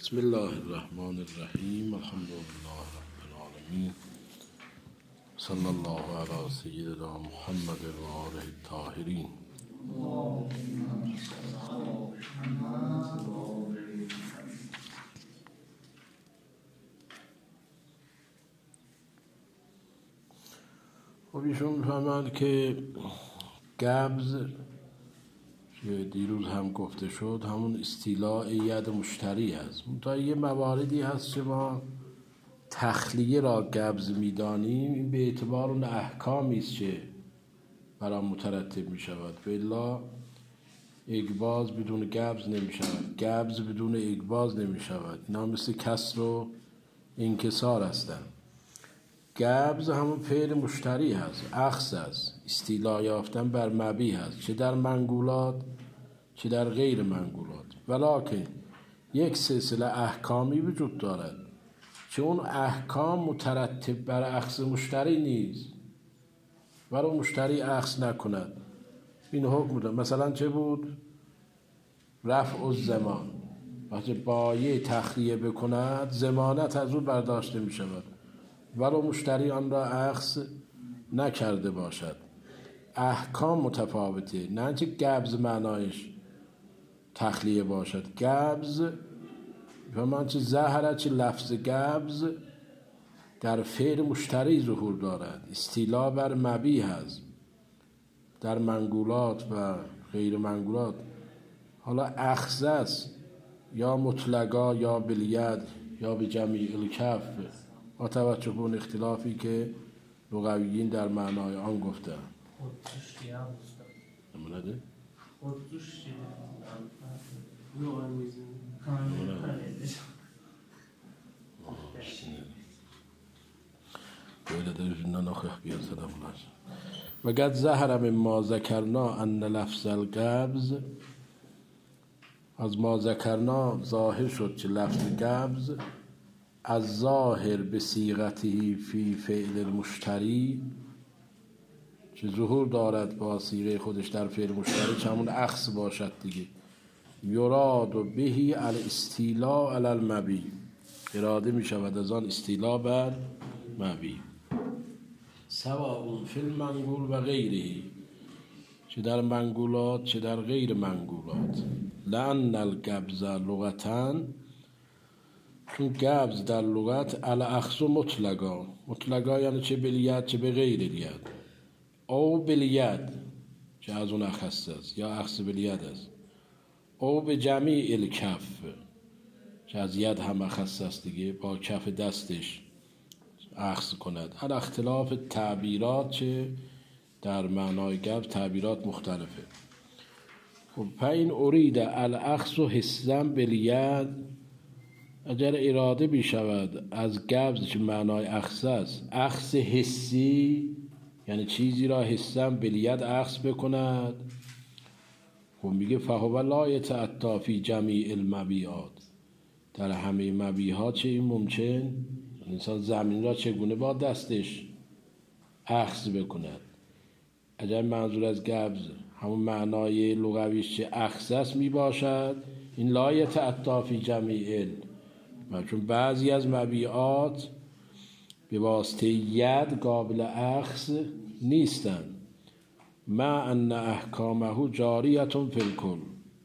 بسم الله الرحمن الرحیم. الحمد لله رب العالمین. صلی الله علی سیدنا محمد و آله الطاهرین. خب ایشون میفهمند که قبض که دیروز هم گفته شد همون استیلاء ید مشتری هست. تا یه مواردی هست که ما تخلیه را قبض میدانیم، این به اعتبار اون احکامی است که برای مترتب می شود. فعلا اقباض بدون قبض نمی شود، قبض بدون اقباض نمی شود. اینا مثل کسر و انکسار هستند. قبض همون فعل مشتری هست، اخذ است، استیلاء یافتن بر مبیح هست، چه در منقولات چه در غیر منقولات. ولکن یک سلسله احکامی وجود دارد که اون احکام مترتب بر اخذ مشتری نیست، ولو مشتری اخذ نکند. این حکم دارد. مثلا چه بود؟ رفع الضمان، وقتی بایع تخلیه بکند ضمانت از او برداشته می شود ولو مشتری آن را اخذ نکرده باشد. احکام متفاوته، نه اینکه قبض معنایش تخلیه باشد. قبض من چه ظاهره چه لفظ قبض در فعل مشتری ظهور دارد، استیلاء بر مبیح هست در منقولات و غیر منقولات. حالا اخذ است یا مطلقا یا بالید یا به جمیع الکف، با توجه به اون اختلافی که لغویین در معنای آن گفتن. و قد ظهر من ما ذکرنا ان لفظ القبض، از ما ذکرنا ظاهر شد که لفظ قبض از ظاهر به صیغته فی فعل المشتری، که ظهور دارد با صیغه خودش در فعل مشتری، که همون اخذ باشد دیگه. یراد بهی الاستیلاء علی المبیح، اراده می شود از آن استیلاء بر مبیح. سواء فی المنقول و غیره، چه در منقولات چه در غیر منقولات. لأن القبض لغتاً، چون قبض در لغت الاخذ مطلقا، مطلقا یعنی چه بالید چه به غیر الید، او بالید که از اون اخذ است یا اخذ بالید است، او به جمیع الکف که از ید هم اخذ است دیگه، با کف دستش اخذ کند. هر اختلاف تعبیرات چه در معنای قبض تعبیرات مختلفه. خب فین ارید الاخذ حسا بالید، اگر اراده بی شود از قبض که معنای اخذ است، اخذ حسی یعنی چیزی را حسا بالید اخذ بکند، خب میگه فهو لا یتأتی فی جمیع المبیعات، در همه مبیعات چه این ممکن، انسان زمین را چگونه با دستش اخذ بکند. اگر منظور از قبض همون معنای لغویش چه اخذ است می باشد، این لا یتأتی فی جمیع، چون بعضی از مبیعات به واسطه ید قابل اخذ نیستند. مع ان احکامه جاریه فی الکل،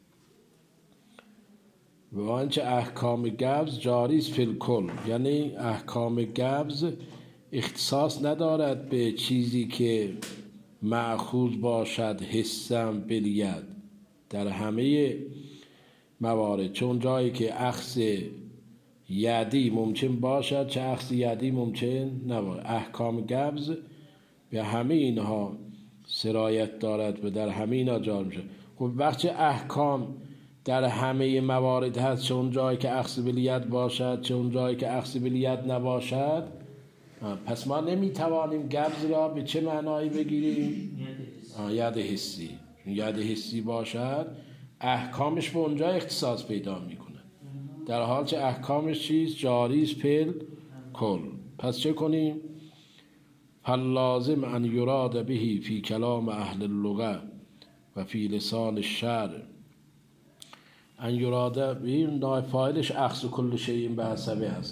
و آنچه احکام قبض جاری است فی الکل، یعنی احکام قبض اختصاص ندارد به چیزی که مأخوذ باشد حسا بالید در همه موارد، چون جایی که اخذ یدی ممکن باشد چه اخذ یدی ممکن نباشد. احکام قبض به همه اینها سرایت دارد و در همه اینها جاری میشه. خب وقتی احکام در همه موارد هست، چه اون جایی که اخذ بالید باشد چه اون جایی که اخذ بالید نباشد، پس ما نمیتوانیم قبض را به چه معنایی بگیریم؟ ید حسی. ید حسی باشد احکامش به اونجا اختصاص پیدا میکنه، در حال که احکامش چیز جاری است فی کل. پس چه کنیم؟ فاللازم ان یراد بهی فی کلام اهل اللغه و فی لسان الشرع، ان یراده این نایب فاعلش اخذ کل شیء به حسبه هست،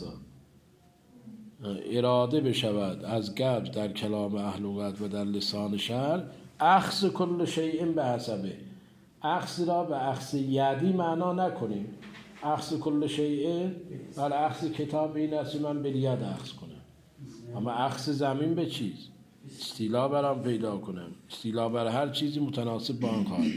اراده بشود از گبز در کلام اهل لغت و در لسان شعر اخذ کل شیء به حسبه. اخذ را به اخذ یدی معنا نکنیم. اخذ کل شیء بر اخذ کتاب این است من به ید اخذ کنم، اما اخذ زمین به چیز استیلا برام پیدا کنم، استیلا بر هر چیزی متناسب با آن خواهد.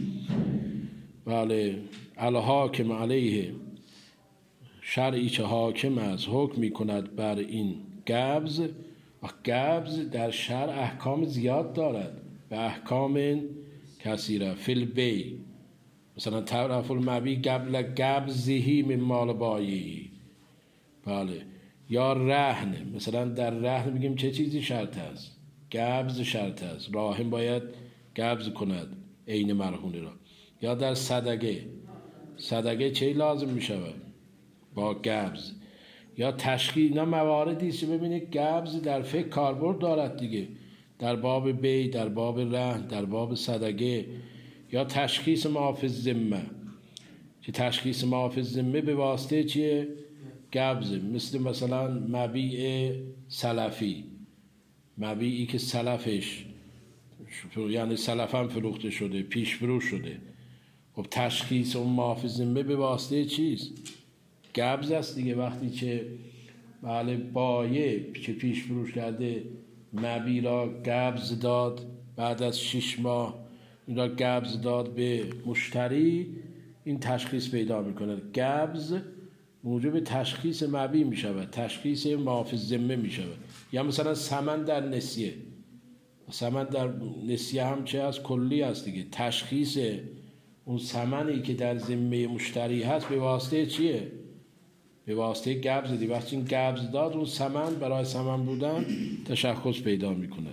بله، الحاکم علیه، شرعی که حاکم است حکم می کند بر این گبز. گبز در شرع احکام زیاد دارد و احکام کثیره. فی البی مثلا طرف المبی قبل گبزهی من مال بایی. بله، یا رهن، مثلا در رهن میگیم چه چیزی شرط است؟ گبز شرط است، راهن باید گبز کند عین مرهونه را. یا در صدقه، صدقه چه لازم میشود؟ با گبز. یا تشخیص، اینا مواردی است ببینید گبز در فقه کاربرد دارد دیگه، در باب بی، در باب رهن، در باب صدقه. یا تشخیص محافظ ذمه، که تشخیص محافظ ذمه به واسطه چیه؟ گبزه. مثلا مبیع سلفی، مبیعی که سلفش یعنی سلفم فروخته شده، پیش فروش شده. خب تشخیص اون محافظ ذمه به واسطه چیست؟ گبز است دیگه. وقتی که بله بایع که پیش فروش کرده مبیع را گبز داد، بعد از 6 ماه این را گبز داد به مشتری، این تشخیص پیدا میکنه. گبز موجب تشخیص مبیع میشود، تشخیص محافظ ذمه میشود. یا مثلا ثمن در نسیه، ثمن در نسیه هم چه از کلی است دیگه. تشخیص اون ثمنی که در ذمه مشتری هست به واسطه چیه؟ به واسطه گبز دی. وقتی این گبز داد اون ثمن برای ثمن بودن تشخص پیدا میکنه.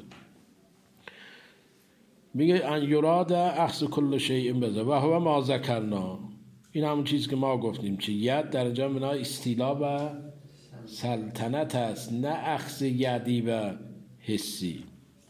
میگه ان یراد اخذ کل شیء بذ و هو ما ذکرنا، این همون چیز که ما گفتیم که ید در اینجا منای استیلا و سلطنت است، نه اخذ یدی و حسی.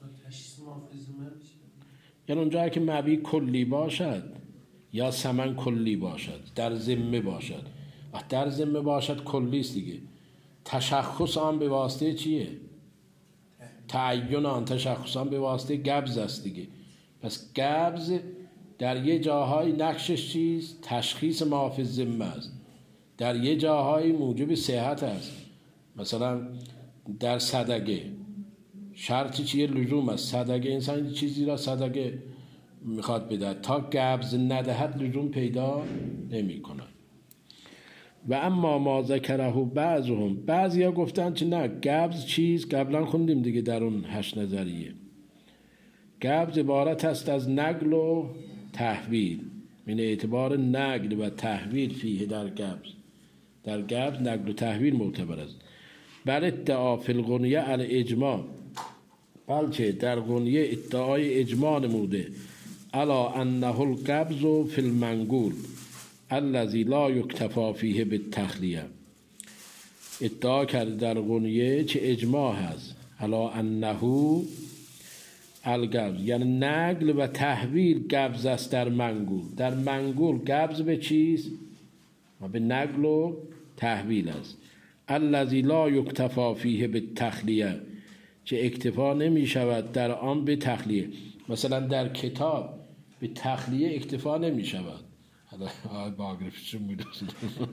یعنی اونجا که مبیع کلی باشد یا ثمن کلی باشد، در ذمه باشد. در ذمه باشد کلی است دیگه. تشخص آن به واسطه چیه؟ تعین آن، تشخص آن به واسطه گبز است دیگه. پس گبز در یه جاهای نقشش چیز؟ تشخیص محافظ ذمه است، در یه جاهای موجب صحت است. مثلا در صدقه شرطی چیه؟ لزوم است. صدقه انسان چیزی را صدقه میخواد بده، تا گبز ندهد لزوم پیدا نمی کند. و اما ما ذکره بعضهم، بعضی ها گفتن که نه گبز چیز، قبلا خوندیم دیگه در اون 8 نظریه. گبز عبارت است از نقل و تحویل، من اعتبار نقل و تحویل فیه در گبز، در گبز نقل و تحویل معتبر است. بل ادعا فی الغنیه علی اجماع، بلکه در غنیه ادعای اجماع نموده الا انه القبض فی المنقول الذی لا یکتفی فیه بالتخلیه. ادعا کرده در غنیه چه اجماع هست الا انه القبض، یعنی نقل و تحویل قبض است در منقول. در منقول قبض به چیست؟ به نقل و تحویل است. الذی لا یکتفی فیه بالتخلیه، چه اکتفا نمی شود در آن به تخلیه. مثلا در کتاب به تخلیه اکتفا نمی شود. باگرفشون می دوست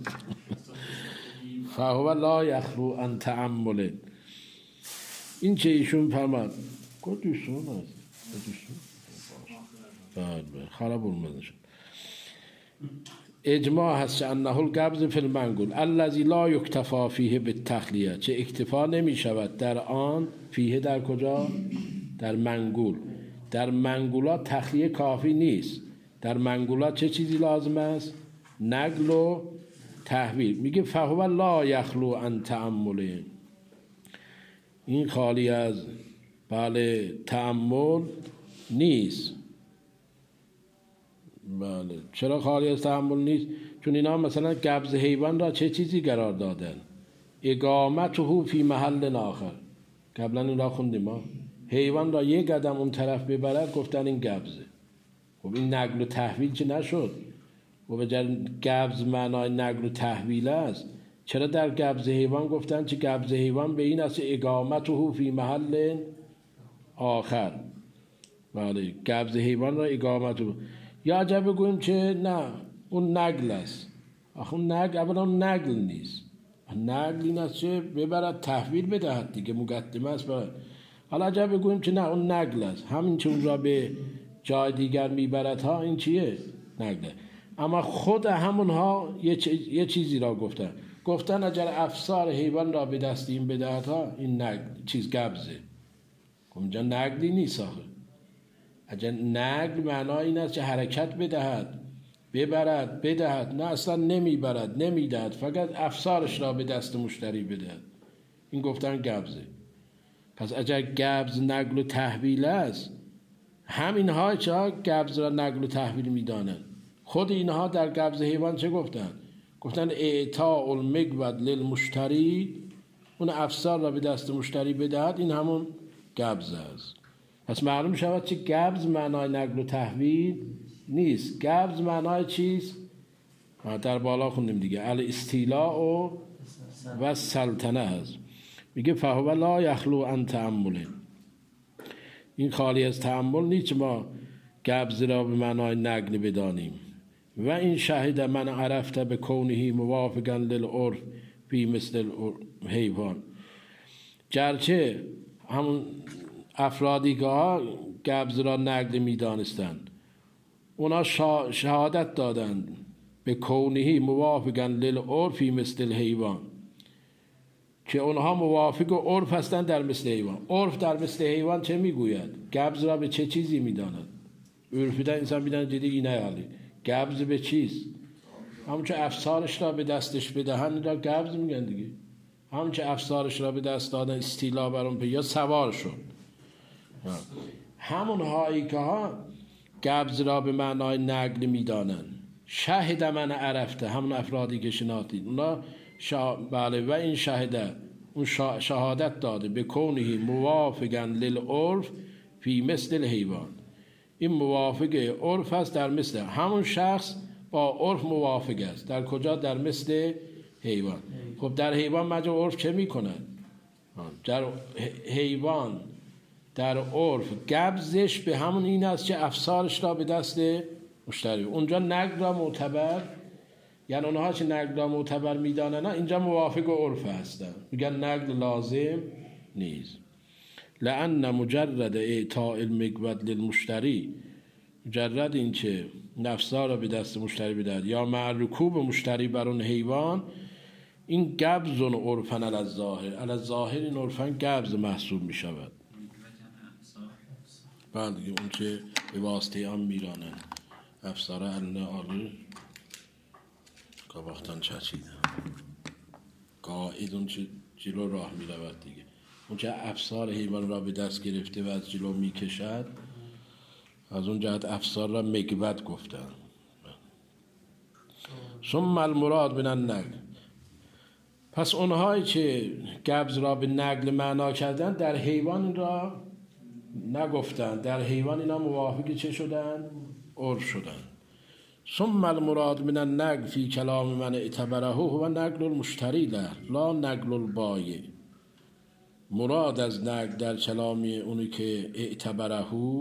فهو لا یخلو عن تأمل. این چه ایشون فرمد دوستون است خراب اومده شد. اجماع هست انه القبض فی المنقول الذی لا یکتفی فیه بالتخلیه، چه اکتفا نمی شود در آن فیه، در کجا؟ در منقول. در منقولات تخلیه کافی نیست، در منقولات چه چیزی لازم است؟ نقل و تحویل. میگه فهو لا یخلو عن تأمل، این خالی از بله تأمل نیست. بله، چرا خالی از تأمل نیست؟ چون اینا مثلا قبض حیوان را چه چیزی قرار دادن؟ اقامته فی محل آخر. قبلا این را خوندیم ما، حیوان را یک قدم اون طرف ببرد گفتن این قبضه. خب این نقل و تحویل چه نشد؟ و به قبض معنای نقل و تحویل است، چرا در قبض حیوان گفتن که قبض حیوان به این است اقامته فی محل آخر؟ بله، قبض حیوان را اقامت. یا عجب بگوییم که نه اون نقل است. آخه اون نقل اولا اون نقل نیست، نقل این است که ببرد تحویل بدهد دیگه، مقدمه است. حالا عجب بگوییم که نه اون نقل است، همین که اون را به جای دیگر میبرد ها، این چیه؟ نقله. اما خود همونها یه چیزی را گفتن اگر افسار حیوان را به دست این بدهد ها، این نقل چیز قبضه. اونجا نقلی نیست. آخه اگر نقل معنای این است که حرکت بدهد، ببرد، بدهد، نه اصلا نمیبرد، نمیدهد، فقط افسارش را به دست مشتری بدهد، این گفتن قبضه. پس اگر قبض نقل و تحویل است، همینها چه قبض را نقل و تحویل میدانند. خود اینها در قبض حیوان چه گفتن اعطاء المقود للمشتری، اون افسار را به دست مشتری بدهد، این همون قبض است. پس معلوم شود که قبض معنای نقل و تحویل نیست. قبض معنای چیست؟ در بالا خوندیم دیگه، الاستیلاء و سلطنه هست. میگه فهو لا یخلو عن تأمل، این خالی از تأمل نیست ما قبض را به معنای نقل بدانیم. و این شهد من عرفت به کونه موافقا للعرف فی مثل حیوان، گرچه همون افرادی که قبض را نقل می دانستند، اونا شهادت دادند به کونه موافقا للعرف فی مثل حیوان، که اونها موافق و عرف هستند در مثل حیوان. عرف در مثل حیوان چه میگوید؟ قبض را به چه چیزی میداند؟ عرفیدن انسان میداند جدی اینه حالی قبض به چیست؟ همون که افسارش را به دستش بدهند را قبض میگن دیگه. همون که افسارش را به دست دادن، استیلا بر اون یا سوار شد. همون هایی که ها قبض را به معنای نقل میدانند. شهد من عرفته، همون افرادی که شناختید اونا بله. و این شهده، اون شهادت داده به کونه موافقا للعرف فی مثل حیوان، این موافق عرف است در مثل همون شخص، با عرف موافق است. در کجا؟ در مثل حیوان. خب در حیوان مجا عرف چه میکنن؟ در حیوان در عرف قبضش به همون این است که افسارش را به دست مشتری. اونجا نقل را معتبر، یعنی اونها که نقل را معتبر میدانن، اینجا موافق و عرف هستن، میگن نقل لازم نیست. لأن مجرد اعطاء المقود للمشتری، مجرد این که نفسا را به دست مشتری بدهد یا مع رکوب مشتری بر اون حیوان، این قبض عرفاً علی الظاهر، علی الظاهر این عرفاً قبض محسوب می شود. بعد دیگه اون که به واسطه آن میرانن افسار علنه آلو که وقتاً چچیدن قاعد اون که جلو راه می رود دیگه، اون که افسار حیوان را به دست گرفته و از جلو می کشد، از اون جهت افسار را مقود گفتن. ثم المراد من النقل، پس اونهایی که قبض را به نقل معنا کردن در حیوان را نگفتن، در حیوان اینا موافق چه شدن؟ عرف شدن. ثم المراد من النقل فی کلام من اعتبره هو نقل المشتری لا نقل البایع. مراد از نقل در کلام اونی که اعتبره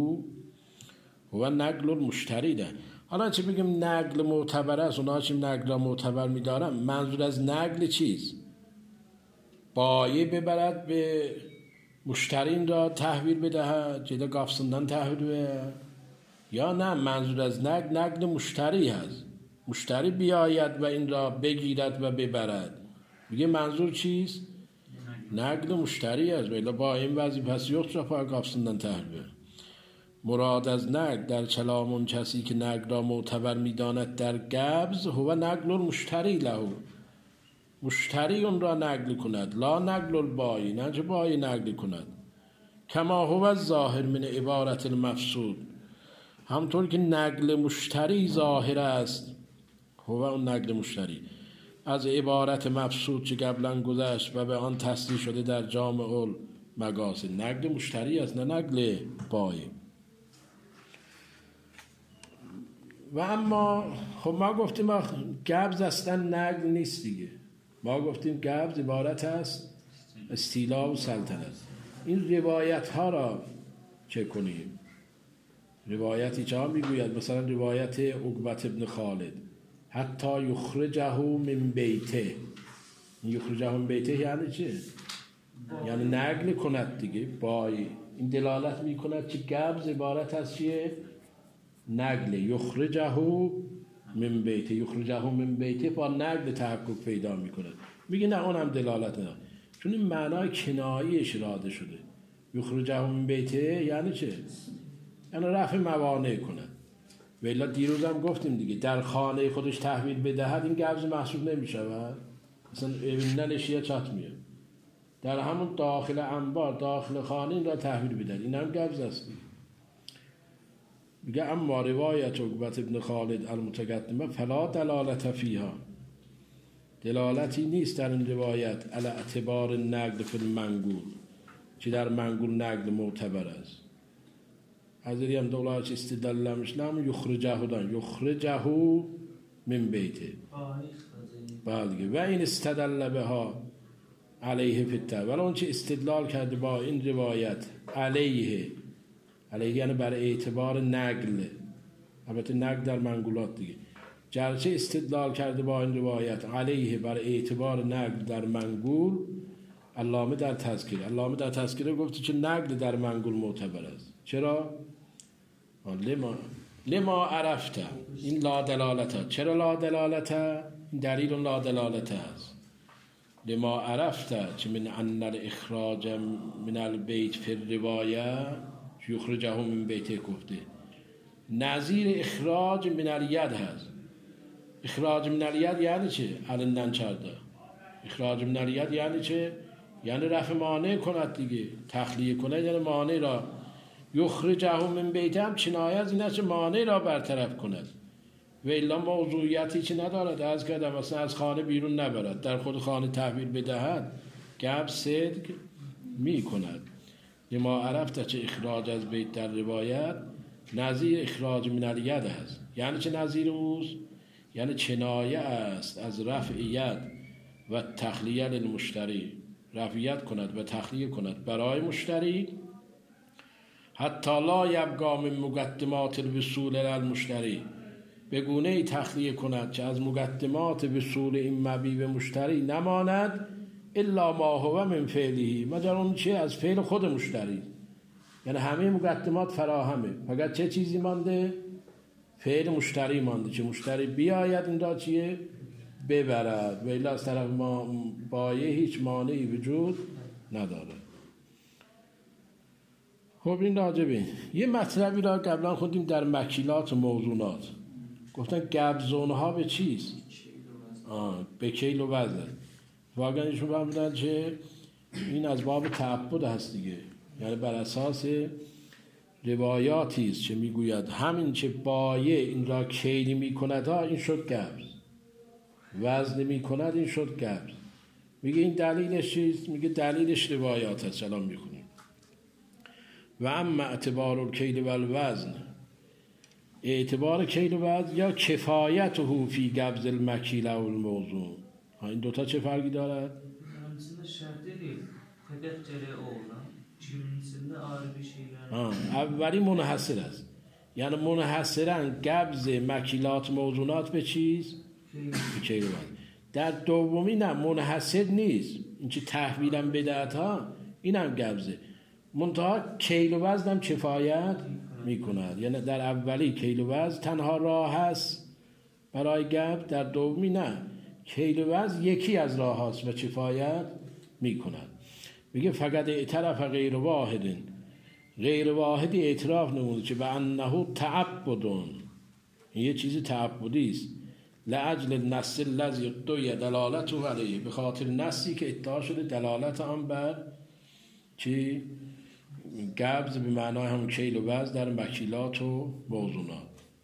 هو نقل المشتری ده. حالا چه بگیم نقل معتبر است، اونا چه نقل را معتبر می‌دارن، منظور از نقل چیست؟ بایع ببرد به مشترین را تحویل بدهد، جدا گافسندن تحویل بدهد، یا نه منظور از نقل مشتری هست، مشتری بیاید و این را بگیرد و ببرد. میگه منظور چیست؟ نقل مشتری است. ولی با این وظیفه پس یخت را گافسندن تحویل بدهد. مراد از نقل در کلام اون کسی که نقل را معتبر میداند در قبض هو نقل المشتری له، مشتری اون را نقل کند، لا نقل البایی، نه چه بایی نقل کند. کما هو الظاهر من عبارت المفسود، همطور که نقل مشتری ظاهر است، هو اون نقل مشتری از عبارت مفسود که قبلا گذشت و به آن تصریح شده در جامع المقاصد، نقل مشتری است نه نقل بایی. و اما خب ما گفتیم گبز اصلا نقل نیست دیگه. ما گفتیم گبز عبارت است استیلا و سلطنت. این روایت ها را چه کنیم؟ روایتی چه ها میگوید؟ مثلا روایت عقبة ابن خالد حتی یخرجه من بیته. یخرجه من بیته یعنی چه؟ یعنی نقل کند دیگه. با این دلالت میکند که گبز عبارت از چیه؟ نقل. یخرجه من بیته، یخرجه من بیته با نقل تحقق پیدا میکند. میگه نه اونم دلالت نه، چون این معنای کناییش اراده شده. یخرجه من بیته یعنی چه؟ یعنی رفع موانع کند. و الا دیروز هم گفتیم دیگه در خانه خودش تحویل بدهد این گبز محسوب نمیشود. مثلا ننشیه چات میاد در همون داخل انبار داخل خانه این را تحویل بدهد، این هم گبز است. میگه اما روایت عقبة ابن خالد المتقدمه فلا دلالت فیها، دلالتی نیست در این روایت علی اعتبار نقل فی المنقول، چی در منقول نقل معتبر است. حضری هم دولت استدلال میشلم یخرجه دان یخرجه من بیته. بله. و این استدل بها علیه فیته، ولی اون چه استدلال کرده با این روایت علیه یعنی بر اعتبار نقل. البته نقل در منقولات دیگه. جرچه استدلال کرده با این روایت علیه بر اعتبار نقل در منقول. علامه در تذکره گفته که نقل در منقول معتبر است. چرا؟ لما عرفته، این لا دلالته. چرا لا دلالته؟ این دلیل لا دلالته است. لما عرفته چه من ان الاخراج من البیت فی الروایه یخرجه من بیته گفته. نظیر اخراج من الید هست. اخراج من الید یعنی چه؟ علندن چرده. اخراج من الید یعنی چه؟ یعنی رفع مانع کند دیگه، تخلیه کند، یعنی مانع را. یخرجه من بیته هم چنایه از این است که مانع را برطرف کند. و الا موضوعیتی چه ندارد. از کردم مثلا از خانه بیرون نبرد، در خود خانه تحویل بدهد، گبز صدق می کند. لما عرفت چه اخراج از بیت در روایت نظیر اخراج من الید است. یعنی چه نظیر اوست؟ یعنی چنایه است از رفع ید و تخلیه للمشتری، رفعیت کند و تخلیه کند برای مشتری. حتی لا یبقا من مقدمات الوصول للمشتری، به گونه ای تخلیه کند که از مقدمات وصول این مبیع به مشتری نماند الا ما هو من فعله، مگر اون چه از فعل خود مشتری. یعنی همه مقدمات فراهمه، فقط چه چیزی مانده؟ فعل مشتری مانده که مشتری بیاید این را چیه؟ ببرد. و الا از طرف ما بایه هیچ مانعی وجود نداره. خب این راجبه یه مطلبی را قبلا خوندیم در مکیلات و موضوعات. گفتن گبزونه ها به چیست؟ به کیل و وزن. واقعا ایشون فهمیدن که این از باب تعبد هست دیگه، یعنی بر اساس روایاتی است که میگوید همین که بایه این را کیلی میکند ها این شد گبز، وزن میکند این شد گبز. میگه این دلیلش چیست؟ میگه دلیلش روایات هست. الان میخونیم و اما اعتبار الکیل و الوزن، اعتبار کیل و وزن یا کفایته فی گبز المکیله و الموضوع. این دوتا چه فرقی دارد؟ اولی منحصر است، یعنی منحصرا گبز مکیلات موضوعات به چیز؟ به کیل و وزن. در دومی نه منحصر نیست، این چه تحویلم بدهد ها این هم گبزه، منتها کیل و وزن هم کفایت میکند. یعنی در اولی کیل و وزن تنها راه هست برای گبز، در دومی نه، کیل و وزن یکی از راه هست و کفایت میکند. میگه فقط اعتراف غیر واحدی اعتراف نموده که به انه تعبدون، این یه چیزی تعبدی است. لاجل النص الذی ادعی دلالته علیه، به خاطر نصی که ادعا شده دلالت آن بر چی؟ گبز به معنای هم کیل و وزن در مکیلات و موضوعات.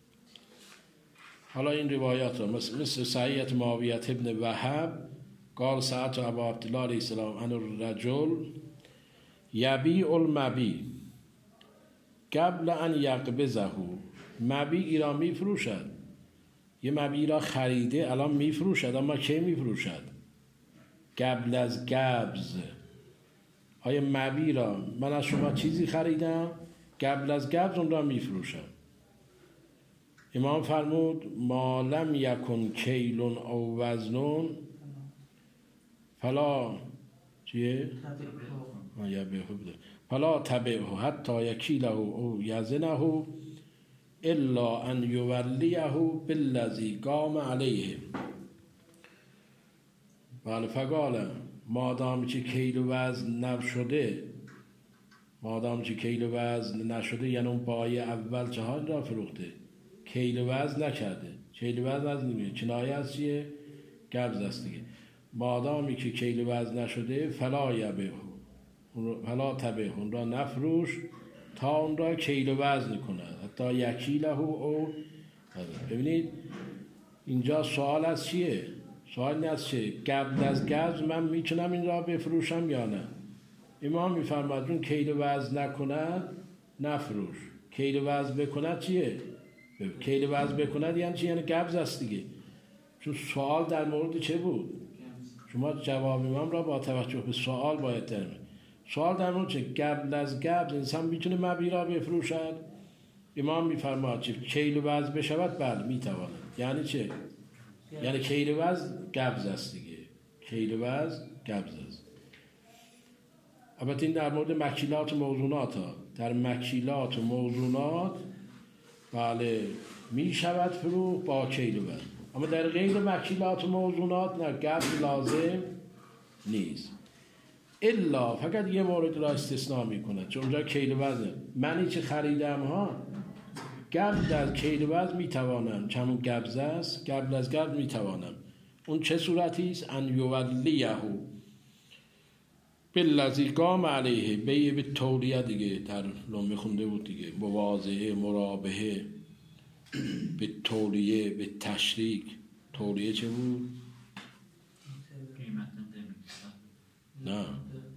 حالا این روایات را مثل صحیحت معاویه ابن وهب قال سألت ابا عبدالله علیه السلام عن الرجل یبیع المبیع قبل ان یقبضه، مبیع را می فروشد یه مبیع را خریده الان میفروشد، اما کی میفروشد؟ قبل از قبض. آیا مبیع را من از شما چیزی خریدم، قبل از قبض اون را میفروشم. امام فرمود ما لم یکن کیل او وزن فلا چیه؟ فلا تبعه حتی یکیله او یزنه الا ان یولیه بالذی قام علیه. بله فقال مادام که کیل و وزن نشده، مادام که کیل و وزن نشده یعنی اون بای اول جهان را فروخته، کیل و وزن نکرده. کیل و وزن از نمیده، کنایه از چیه؟ قبض است دیگه. مادامی که کیل و وزن نشده فلا یبه فلا تبه، اون را نفروش تا اون را کیل و وزن کند، حتی یکیله او. ببینید اینجا سوال از چیه؟ سوال این از چه؟ قبل از قبض من میتونم این را بفروشم یا نه؟ امام میفرماد اون کیل و وزن نکند نفروش، کیل و وزن بکند چیه؟ کیل و وزن بکند یعنی چی؟ یعنی قبض است دیگه. چون سوال در مورد چه بود؟ شما جواب امام را با توجه به سوال باید ترمید. سوال در مورد چه؟ قبل از قبض انسان میتونه مبیع را بفروشد؟ امام میفرماد چه؟ کیل و وزن بشود بله میتواند. یعنی چه؟ یعنی کیل و وزن قبض است دیگه، کیل و وزن قبض است. البته این در مورد مکیلات و موزونات ها. در مکیلات و موزونات بله می شود فروخت با کیل و وزن، اما در غیر مکیلات و موزونات نه، قبض لازم نیست. الا فقط یه مورد را استثناء می کند، چون اونجا کیل و وزن منی چه خریدم ها قبل از کیل و وزن می توانم، چون قبض است قبل از قبض می توانم. اون چه صورتی است؟ ان یولیه بالذی قام علیه، به تولیه دیگه در لومه خونده بود دیگه، مواضعه، مرابحه، به تولیه، به تشریک. تولیه چه بود؟ نه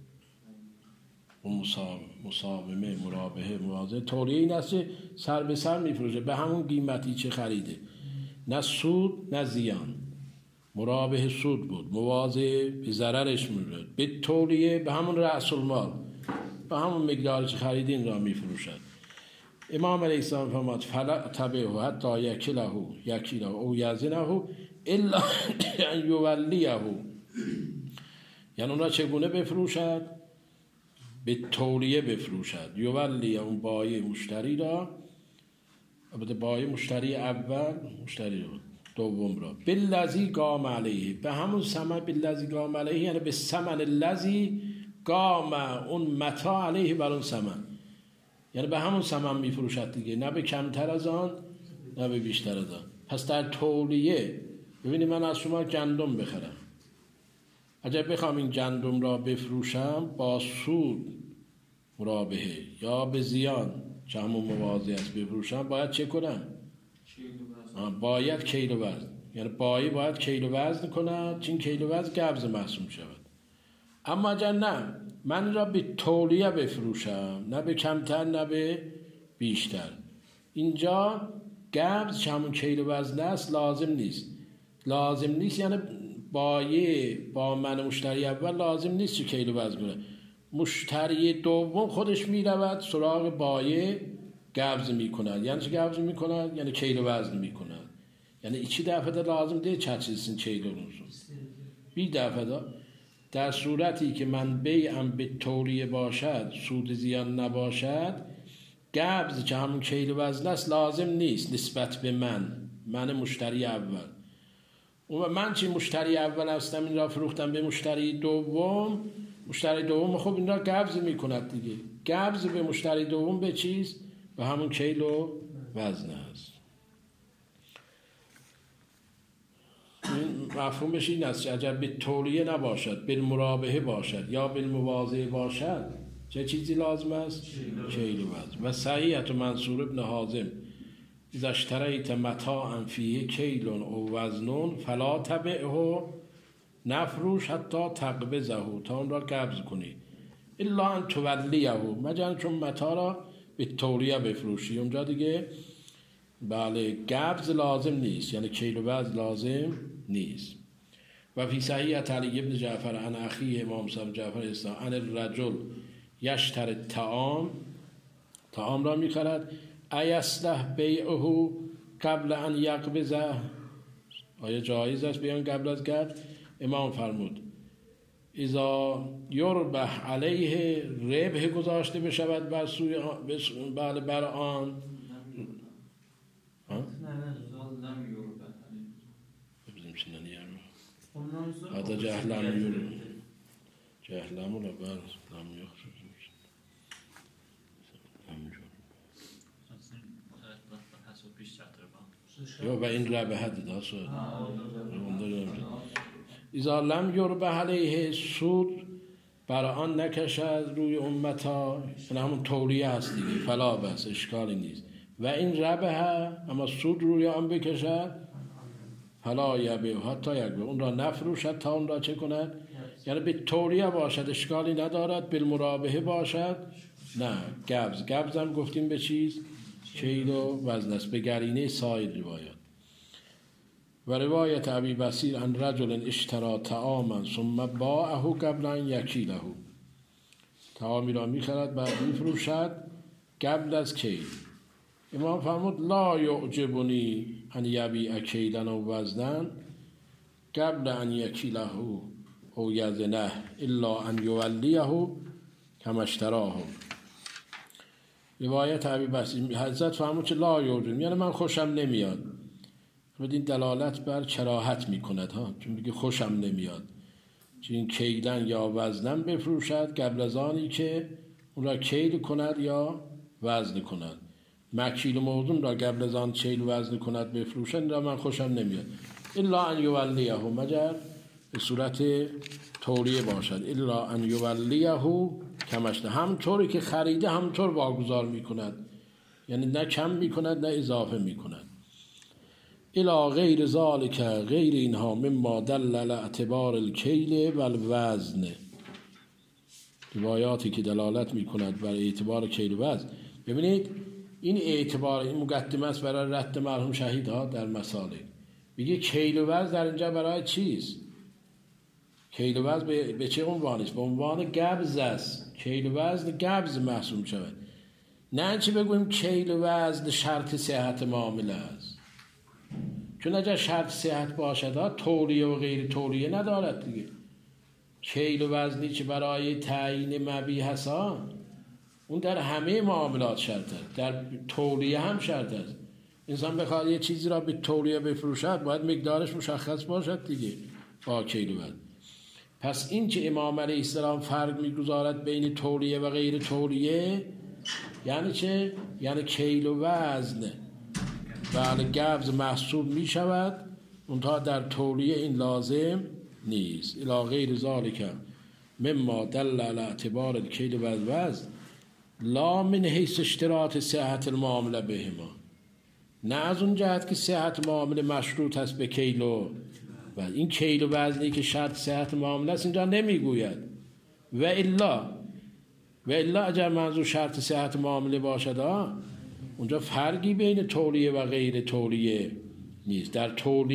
اون مساومه، مرابحه، مواضعه. تولیه این است که سر به سر میفروشه به همون قیمتی چه خریده، نه سود نه زیان. مرابحه سود بود، مواضعه به ضررش میرد، به تولیه به همون رأس المال، به همون مقداری که خریده این را میفروشد. امام علیه السلام فرمود فلا تبعه حتی یکیله او یزنه الا ان یولیه، یعنی اون را چگونه بفروشد؟ به تولیه بفروشد. یولیه اون بایع مشتری را، البته بایع مشتری اول، مشتری دوم را، بالذی قام علیه، به همون ثمن، بالذی قام علیه یعنی به ثمن الذی قام، اون متاع علیه بر اون ثمن، یعنی به همون ثمن میفروشد دیگه، نه به کمتر از آن نه به بیشتر از آن. پس در تولیه ببینید من از شما گندم بخرم، اگر بخوام این گندم را بفروشم با سود مرابحه یا به زیان که همون مواضع است بفروشم، باید چه کنم؟ باید کیل و وزن، یعنی باید کیل و وزن کند، چون کیل و وزن قبض محسوب شود. اما اگر نه من را به تولیه بفروشم، نه به کمتر نه به بیشتر، اینجا قبض که همون کیل و وزن است لازم نیست. لازم نیست یعنی بایع با من مشتری اول لازم نیست که کیل و وزن کنه، مشتری دوم خودش میرود سراغ بایع قبض میکند. یعنی چه قبض میکند؟ یعنی کیل و وزن میکند. یعنی ایچی دفعه لازم ده چه چیزین کیل و وزن بی دفعه. در صورتی که من بیعم به تولیه باشد، سود زیان نباشد، قبض که همون کیل و وزن است لازم نیست نسبت به من مشتری اول. و من چی مشتری اول هستم این را فروختم به مشتری دوم، مشتری دوم خب این را قبض میکند دیگه. قبض به مشتری دوم به چیز؟ به همون کیل و وزن است. این مفهوم بشه این است اگر به تولیه نباشد، بالمرابحه باشد یا بالمواضعه باشد، چه چیزی لازم است؟ کیل و وزن. و صحیحت منصور ابن حازم اذا اشتریت متاعا فیه کیل او وزن فلا تبعه، نفروش حتی تقبضه، تا اون را قبض کنی، الا ان تولیه، مگر چون متاع را به تولیه بفروشی. اونجا دیگه بله قبض لازم نیست، یعنی کیل و وزن لازم نیست. و فی صحیح علی ابن جعفر عن اخیه امام صاحب جعفر اسلام عن الرجل یشتر طعام را میخرد ایصلح بیعه قبل ان یقبضه، آیا جایز است بیان قبل از قبض؟ امام فرمود اذا یربح علیه ربح گذاشته بشود بر سوی بر آن ببینیم چی ننیم هذا جهلم را بر لم یخرج یا و این ربح حد شد اذا لم یربح علیه سود بر آن نکشد روی امتا، یعنی همون تولیه هست دیگه، فلا بس اشکالی نیست. و این ربح اما سود روی آن بکشد فلا یبیع حتی یکبه، اون را نفروشد تا اون را چه کند، یعنی به تولیه باشد اشکالی ندارد، بالمرابحه باشد نه. قبض هم گفتیم به چیز کیل و وزن است به قرینه سایر روایات. و روایت ابی بصیر عن رجل اشترى طعاما ثم باعه قبل ان یکیله، طعامی را میخرد بعد میفروشد قبل از کیل. امام فرمود لا یعجبنی ان یبیع کیلا و وزنا قبل ان یکیله او یزنه الا ان یولیه کما اشتراه. روایت ابی بصیر حضرت فرمود که لا یعجبنی، یعنی من خوشم نمیاد. این دلالت بر کراهت میکند ها، چون میگه خوشم نمیاد چون این کیلن یا وزنن بفروشد قبل از آنی که اون را کیل کند یا وزن کند. مکیل و موزون را قبل از آن کیل وزن کند بفروشد، این را من خوشم نمیاد. الا ان یولیه، مگر به صورت تولیه باشد. الا ان یولیه کمشته، همطوری که خریده همطور واگذار میکند، یعنی نه کم میکند نه اضافه میکند. الا غیر ذالک، غیر اینها، مما دل علی اعتبار الکیل و الوزن، روایاتی که دلالت میکند بر اعتبار کیل و وزن. ببینید این اعتبار، این مقدمه است برای رد مرحوم شهیدها در مسالک. میگه کیل و وزن در اینجا برای چیست؟ کیل و وزن به چه عنوانی است؟ به عنوان قبض است. کیل و وزن قبض محسوب شود، نه چی بگوییم کیل و وزن شرط صحت معامله است. چون اگر شرط صحت باشد تولیه و غیر تولیه ندارد دیگه. کیل و وزنی که برای تعیین مبیع هست اون در همه معاملات شرط است، در تولیه هم شرط است. انسان بخواد یه چیزی را به تولیه بفروشد باید مقدارش مشخص باشد دیگه با کیل و وزن. پس این که امام علیه السلام فرق میگذارد بین تولیه و غیر تولیه یعنی چه؟ یعنی کیل و وزن بله قبض محسوب می شود، منتها در تولیه این لازم نیست. الی غیر ذالک مما دل علی اعتبار الکیل و الوزن لا من حیث اشتراط صحت المعامله بهما، نه از اون جهت که صحت معامله مشروط است به کیل و وزن. این کیل و وزنی که شرط صحت معامله است اینجا نمیگوید. و الا اگر منظور شرط صحت معامله باشد اونجا فرقی بین تولیه و غیر تولیه نیست. در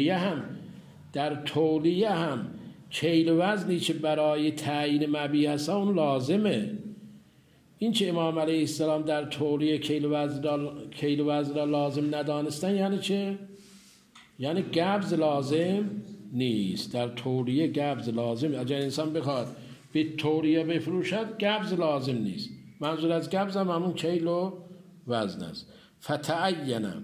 تولیه هم کیل و وزنی که برای تعیین مبیع هست اون لازمه. این که امام علیه السلام در تولیه کیل و وزن را لازم ندانستن یعنی چه؟ یعنی قبض لازم نیست. در تولیه قبض لازم، اگر انسان بخواد به تولیه بفروشد قبض لازم نیست. منظور از قبض هم همون کیل و وزن است. فتعینم،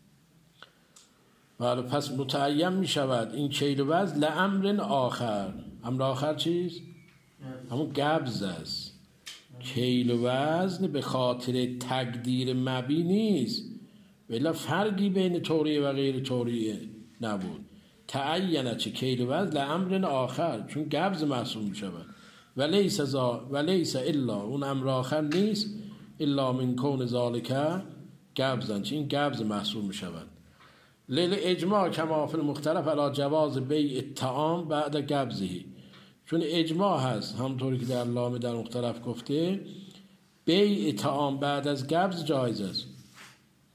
ولی پس متعین می شود این کیل و وزن لامر آخر. امر آخر چیست؟ همون قبض است. کیل و وزن به خاطر تقدیر مبیع نیست، ولی فرقی بین تولیه و غیر تولیه نبود. تعینه چه کیل و وزن لامر آخر، چون قبض محسوب می شود. ولیس الا، اون امر آخر نیست الا من کون ذالک قبضن، چه این قبض محسوب می شود. لیل اجماع کما فی المختلف علی جواز بیع الطعام بعد قبضه، چون اجماع هست همونطوری که در لامه در مختلف گفته بیع طعام بعد از قبض جایز است.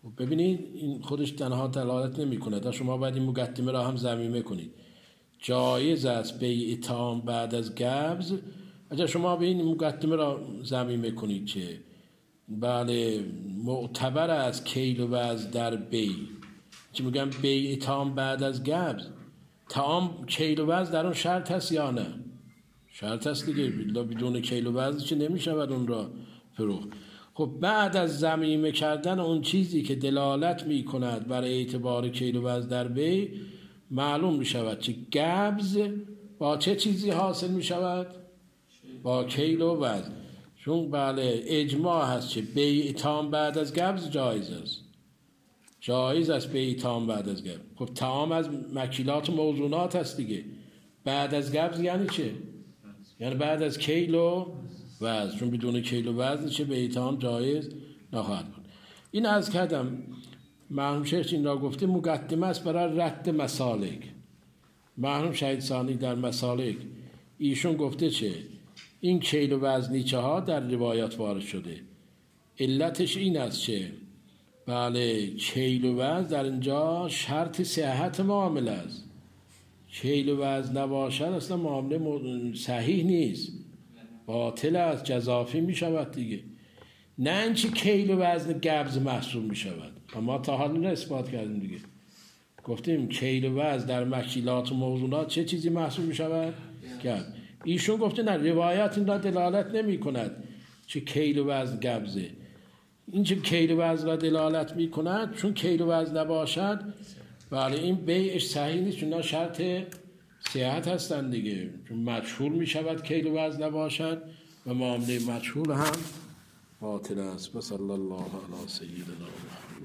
ببینید این خودش تنها دلالت نمیکنه، تا شما باید این مقدمه را هم ضمیمه کنید. جایز است بیع طعام بعد از قبض. اگر شما به این مقدمه را ضمیمه کنید که بله معتبر است کیل و وزن در بیع، چی میگم بیع طعام بعد از قبض، طعام کیل و وزن در اون شرط هست یا نه؟ شرط هست دیگه، بدون کیل و وزن چه نمیشود اون را فروخت. خب بعد از ضمیمه کردن اون چیزی که دلالت میکند بر اعتبار کیل و وزن در بیع، معلوم میشود که قبض با چه چیزی حاصل میشود؟ با کیل و وزن. چون بله اجماع هست که بیع طعام بعد از قبض جایز است، جایز است بیع طعام بعد از قبض. خب طعام از مکیلات و موزونات هست دیگه، بعد از قبض یعنی چه؟ یعنی بعد از کیل و وزن، چون بدون کیل و وزن چه بیع طعام جایز نخواهد بود. این از کردم مرحوم شیخ این را گفته مقدمه است برای رد مسالک. مرحوم شهید ثانی در مسالک ایشون گفته چه؟ این کیل و وزنیچه ها در روایات وارد شده، علتش این است که بله کیل و وزن در اینجا شرط صحت معامله است. کیل و وزن نباشد اصلا معامله صحیح نیست، باطل است، جزافی می شود دیگه. نه اینکه کیل و وزن قبض محسوب می شود. اما تا حالا اثبات کردیم دیگه، گفتیم کیل و وزن در مکیلات و موزونات چه چیزی محسوب می شود؟ قبض. ایشون گفته نه، روایت این را دلالت نمی کند چه کیل و وزن قبضه. این چه کیل و وزن را دلالت می کند، چون کیل و وزن نباشد بله این بیعش صحیح نیست، چون شرط صحت هستند دیگه، چون مجهول می شود کیل و وزن نباشد و معامله مجهول هم باطل است. و صلی الله علی سیدنا محمد.